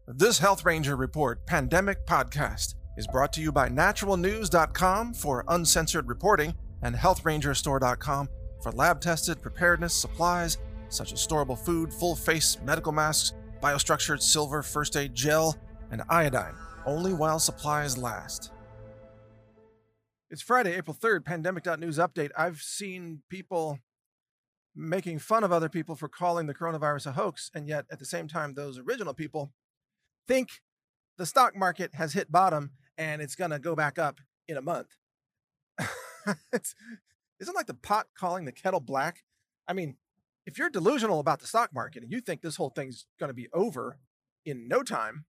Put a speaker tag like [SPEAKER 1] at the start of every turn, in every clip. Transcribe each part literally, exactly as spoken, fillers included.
[SPEAKER 1] This Health Ranger Report Pandemic Podcast is brought to you by natural news dot com for uncensored reporting and health ranger store dot com for lab-tested preparedness supplies such as storable food, full-face medical masks, biostructured silver first aid gel, and iodine, only while supplies last. It's Friday, April third, pandemic.news update. I've seen people making fun of other people for calling the coronavirus a hoax, and yet at the same time, those original people think the stock market has hit bottom and it's going to go back up in a month. it's, isn't like the pot calling the kettle black? I mean, if you're delusional about the stock market and you think this whole thing's going to be over in no time,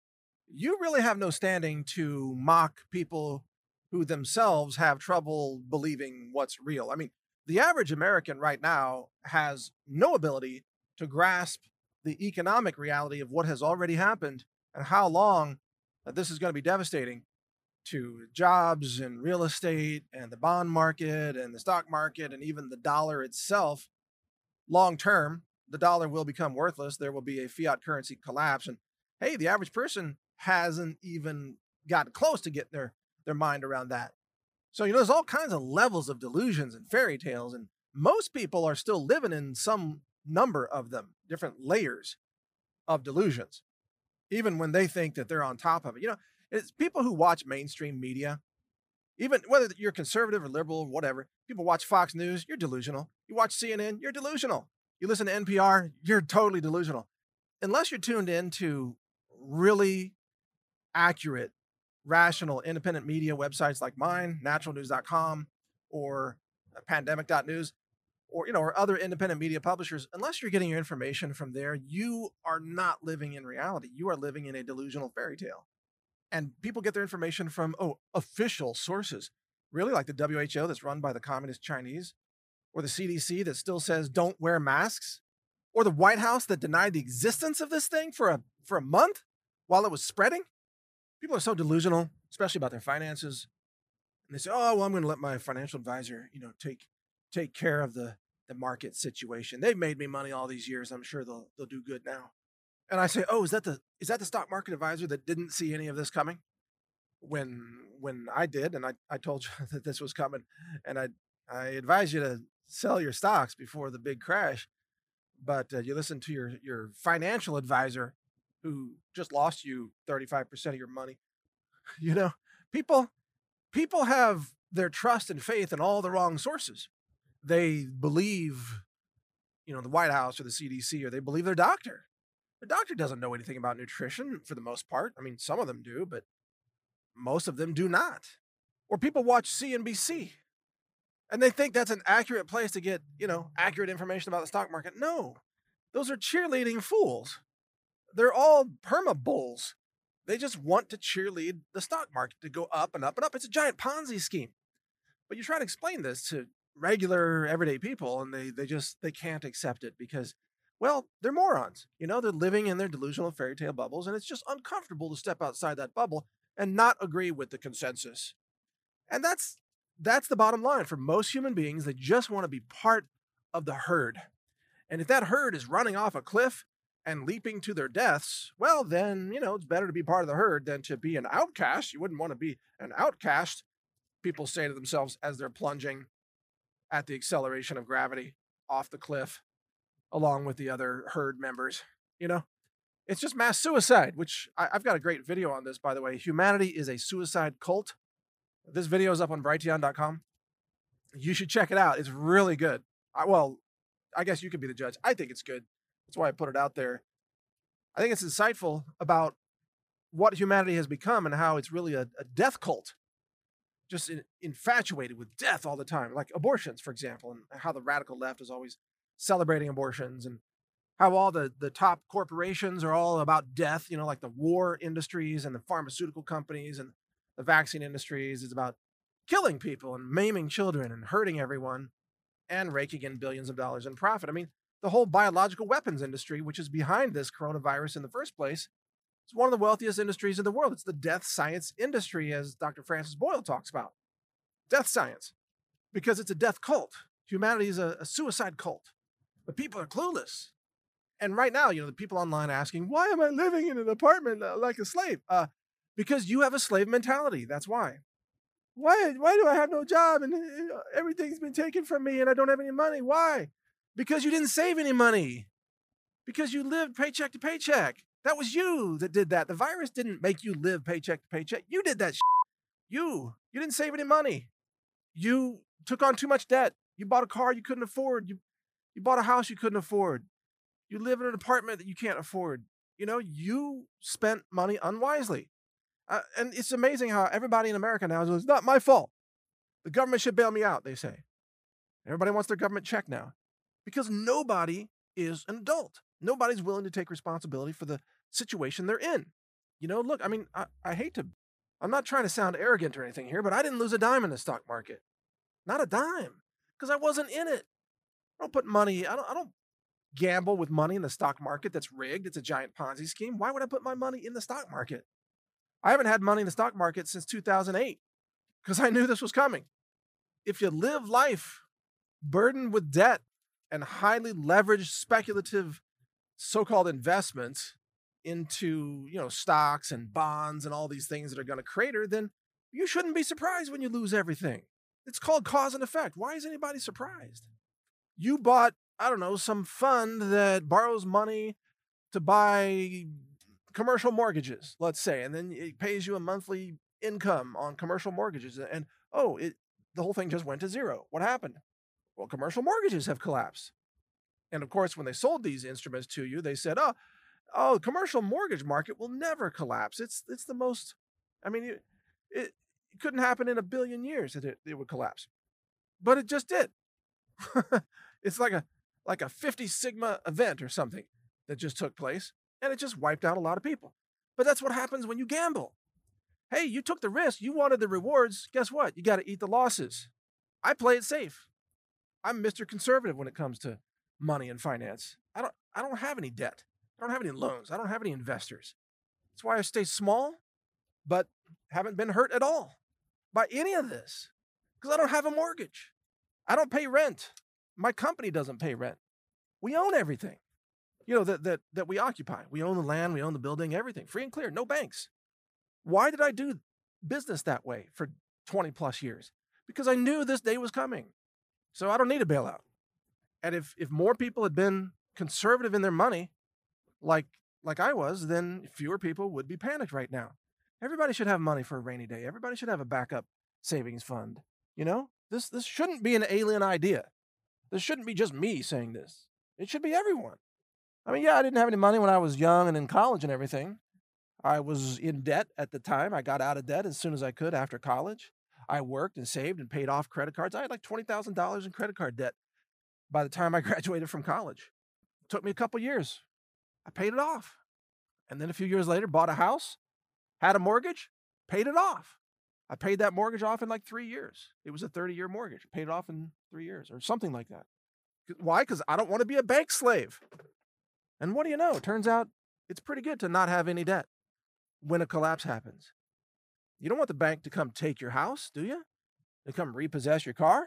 [SPEAKER 1] you really have no standing to mock people who themselves have trouble believing what's real. I mean, the average American right now has no ability to grasp the economic reality of what has already happened and how long that this is going to be devastating to jobs and real estate and the bond market and the stock market and even the dollar itself. Long term, the dollar will become worthless. There will be a fiat currency collapse. And hey, the average person hasn't even gotten close to getting their, their mind around that. So, you know, there's all kinds of levels of delusions and fairy tales, and most people are still living in some number of them, different layers of delusions, even when they think that they're on top of it. You know, it's people who watch mainstream media, even whether you're conservative or liberal or whatever. People watch Fox News, you're delusional. You watch C N N, you're delusional. You listen to N P R, you're totally delusional. Unless you're tuned into really accurate, rational, independent media websites like mine, natural news dot com, or pandemic dot news, or, you know, or other independent media publishers, unless you're getting your information from there, you are not living in reality. You are living in a delusional fairy tale. And people get their information from, oh, official sources. Really? Like the W H O that's run by the communist Chinese? Or the C D C that still says don't wear masks? Or the White House that denied the existence of this thing for a, for a month while it was spreading? People are so delusional, especially about their finances. And they say, oh, well, I'm going to let my financial advisor, you know, take take care of the, the market situation. They've made me money all these years. I'm sure they'll they'll do good now. And I say, oh, is that the is that the stock market advisor that didn't see any of this coming? When when I did, and I, I told you that this was coming, and I I advise you to sell your stocks before the big crash. But uh, you listen to your your financial advisor who just lost you thirty-five percent of your money. You know, people people have their trust and faith in all the wrong sources. They believe, you know, the White House or the C D C, or they believe their doctor. The doctor doesn't know anything about nutrition for the most part. I mean, some of them do, but most of them do not. Or people watch C N B C and they think that's an accurate place to get, you know, accurate information about the stock market. No, those are cheerleading fools. They're all perma bulls. They just want to cheerlead the stock market to go up and up and up. It's a giant Ponzi scheme. But you try to explain this to regular everyday people and they they just they can't accept it because, well, they're morons. You know, they're living in their delusional fairy tale bubbles, and it's just uncomfortable to step outside that bubble and not agree with the consensus. And that's that's the bottom line for most human beings. They just want to be part of the herd. And if that herd is running off a cliff and leaping to their deaths, well, then, you know, it's better to be part of the herd than to be an outcast. You wouldn't want to be an outcast, people say to themselves as they're plunging at the acceleration of gravity off the cliff, along with the other herd members. You know, it's just mass suicide, which I, I've got a great video on this, by the way. Humanity is a suicide cult. This video is up on brighteon dot com. You should check it out. It's really good. I, well, I guess you can be the judge. I think it's good. That's why I put it out there. I think it's insightful about what humanity has become and how it's really a, a death cult. Just in, infatuated with death all the time, like abortions, for example, and how the radical left is always celebrating abortions, and how all the, the top corporations are all about death, you know, like the war industries and the pharmaceutical companies and the vaccine industries. It's about killing people and maiming children and hurting everyone and raking in billions of dollars in profit. I mean, the whole biological weapons industry, which is behind this coronavirus in the first place, it's one of the wealthiest industries in the world. It's the death science industry, as Doctor Francis Boyle talks about. Death science, because it's a death cult. Humanity is a, a suicide cult. But people are clueless. and right now, you know, the people online asking, why am I living in an apartment uh, like a slave? Uh, because you have a slave mentality. That's why. Why, why do I have no job and uh, everything's been taken from me and I don't have any money? Why? Because you didn't save any money. Because you lived paycheck to paycheck. That was you that did that. The virus didn't make you live paycheck to paycheck. You did that shit. You. You didn't save any money. You took on too much debt. You bought a car you couldn't afford. You, you bought a house you couldn't afford. You live in an apartment that you can't afford. You know, you spent money unwisely. Uh, and it's amazing how everybody in America now is, it's not my fault. The government should bail me out, they say. Everybody wants their government check now. Because nobody is an adult. Nobody's willing to take responsibility for the situation they're in. You know, look, I mean, I, I hate to, I'm not trying to sound arrogant or anything here, but I didn't lose a dime in the stock market. Not a dime. Because I wasn't in it. I don't put money, I don't, I don't gamble with money in the stock market that's rigged. It's a giant Ponzi scheme. Why would I put my money in the stock market? I haven't had money in the stock market since two thousand eight because I knew this was coming. If you live life burdened with debt and highly leveraged speculative so-called investments into, you know, stocks and bonds and all these things that are going to crater, then you shouldn't be surprised when you lose everything. It's called cause and effect. Why is anybody surprised? You bought, I don't know, some fund that borrows money to buy commercial mortgages, let's say, and then it pays you a monthly income on commercial mortgages. And, oh, it, the whole thing just went to zero. What happened? Well, commercial mortgages have collapsed. And of course, when they sold these instruments to you, they said, oh, oh, commercial mortgage market will never collapse. It's it's the most, I mean, it, it, it couldn't happen in a billion years that it, it would collapse. But it just did. It's like a like a fifty sigma event or something that just took place, and it just wiped out a lot of people. But that's what happens when you gamble. Hey, you took the risk, you wanted the rewards. Guess what? You got to eat the losses. I play it safe. I'm Mister Conservative when it comes to money and finance. I don't I don't have any debt. I don't have any loans. I don't have any investors. That's why I stay small, but haven't been hurt at all by any of this. Because I don't have a mortgage. I don't pay rent. My company doesn't pay rent. We own everything, you know, that, that, that we occupy. We own the land, we own the building, everything, free and clear, no banks. Why did I do business that way for twenty plus years? Because I knew this day was coming. So I don't need a bailout. And if, if more people had been conservative in their money, like, like I was, then fewer people would be panicked right now. Everybody should have money for a rainy day. Everybody should have a backup savings fund. You know, this, this shouldn't be an alien idea. This shouldn't be just me saying this. It should be everyone. I mean, yeah, I didn't have any money when I was young and in college and everything. I was in debt at the time. I got out of debt as soon as I could after college. I worked and saved and paid off credit cards. I had like twenty thousand dollars in credit card debt by the time I graduated from college. It took me a couple years. I paid it off. And then a few years later, bought a house, had a mortgage, paid it off. I paid that mortgage off in like three years. It was a thirty-year mortgage. Paid it off in three years or something like that. Why? Because I don't want to be a bank slave. And what do you know? It turns out it's pretty good to not have any debt when a collapse happens. You don't want the bank to come take your house, do you? To come repossess your car?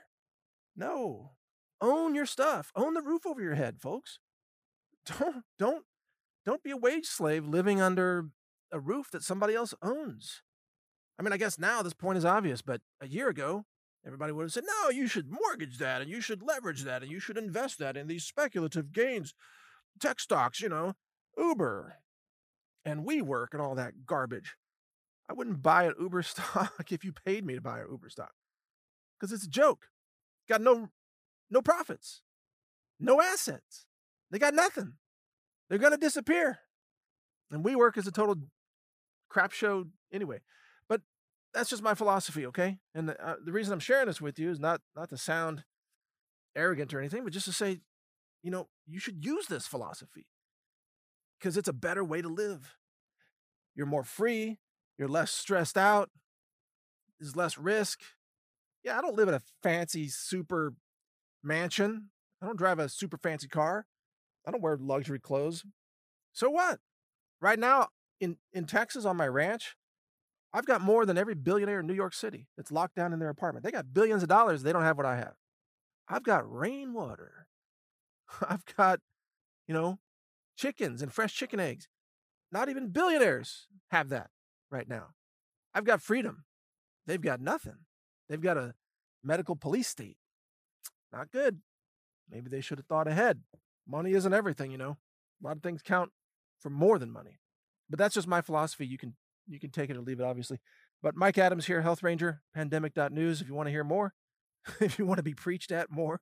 [SPEAKER 1] No. Own your stuff. Own the roof over your head, folks. Don't, don't, don't be a wage slave living under a roof that somebody else owns. I mean, I guess now this point is obvious, but a year ago, everybody would have said, no, you should mortgage that, and you should leverage that, and you should invest that in these speculative gains, tech stocks, you know, Uber and WeWork and all that garbage. I wouldn't buy an Uber stock if you paid me to buy an Uber stock because it's a joke. Got no, no profits, no assets. They got nothing. They're going to disappear. And WeWork is a total crap show anyway. But that's just my philosophy, okay? And the, uh, the reason I'm sharing this with you is not, not to sound arrogant or anything, but just to say, you know, you should use this philosophy because it's a better way to live. You're more free. You're less stressed out. There's less risk. Yeah, I don't live in a fancy super mansion. I don't drive a super fancy car. I don't wear luxury clothes. So what? Right now in, in Texas on my ranch, I've got more than every billionaire in New York City that's locked down in their apartment. They got billions of dollars. They don't have what I have. I've got rainwater. I've got, you know, chickens and fresh chicken eggs. Not even billionaires have that right now. I've got freedom. They've got nothing. They've got a medical police state. Not good. Maybe they should have thought ahead. Money isn't everything, you know. A lot of things count for more than money. But that's just my philosophy. You can you can take it or leave it, obviously. But Mike Adams here, Health Ranger, pandemic dot news. If you want to hear more, if you want to be preached at more,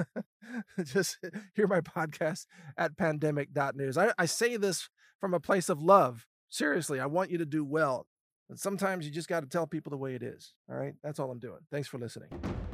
[SPEAKER 1] just hear my podcast at pandemic dot news. I, I say this from a place of love. Seriously, I want you to do well. And sometimes you just got to tell people the way it is. All right? That's all I'm doing. Thanks for listening.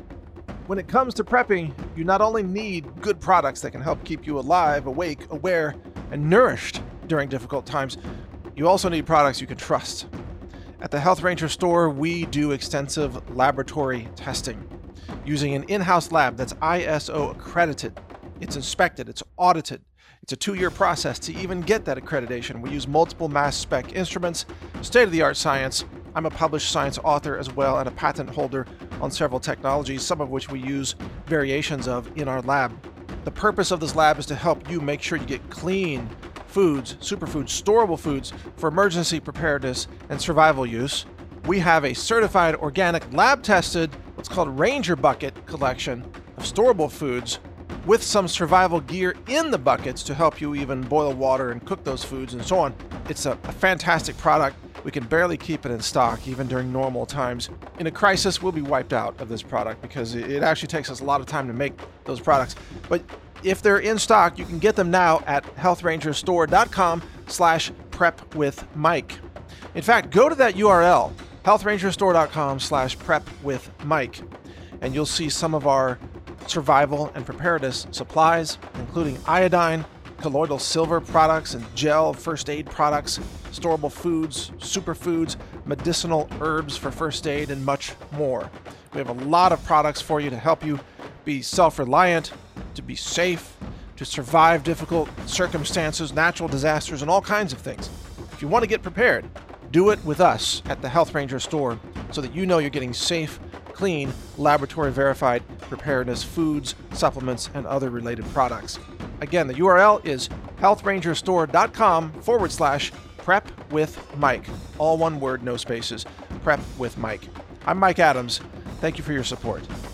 [SPEAKER 1] When it comes to prepping, you not only need good products that can help keep you alive, awake, aware, and nourished during difficult times, you also need products you can trust. At the Health Ranger store, we do extensive laboratory testing using an in-house lab that's I S O accredited. It's inspected, it's audited. It's a two-year process to even get that accreditation. We use multiple mass spec instruments, state-of-the-art science. I'm a published science author as well and a patent holder on several technologies, some of which we use variations of in our lab. The purpose of this lab is to help you make sure you get clean foods, superfoods, storable foods for emergency preparedness and survival use. We have a certified organic lab-tested, what's called Ranger Bucket collection of storable foods with some survival gear in the buckets to help you even boil water and cook those foods and so on. It's a, a fantastic product. We can barely keep it in stock even during normal times. In a crisis, we'll be wiped out of this product because it actually takes us a lot of time to make those products. But if they're in stock, you can get them now at health ranger store dot com slash prep with Mike. In fact, go to that U R L, health ranger store dot com slash prep with Mike, and you'll see some of our survival and preparedness supplies, including iodine, colloidal silver products and gel first aid products, storable foods, superfoods, medicinal herbs for first aid, and much more. We have a lot of products for you to help you be self-reliant, to be safe, to survive difficult circumstances, natural disasters, and all kinds of things. If you want to get prepared, do it with us at the Health Ranger store so that you know you're getting safe, clean, laboratory-verified preparedness foods, supplements, and other related products. Again, the U R L is health ranger store dot com forward slash prep with Mike. All one word, no spaces. Prep with Mike. I'm Mike Adams. Thank you for your support.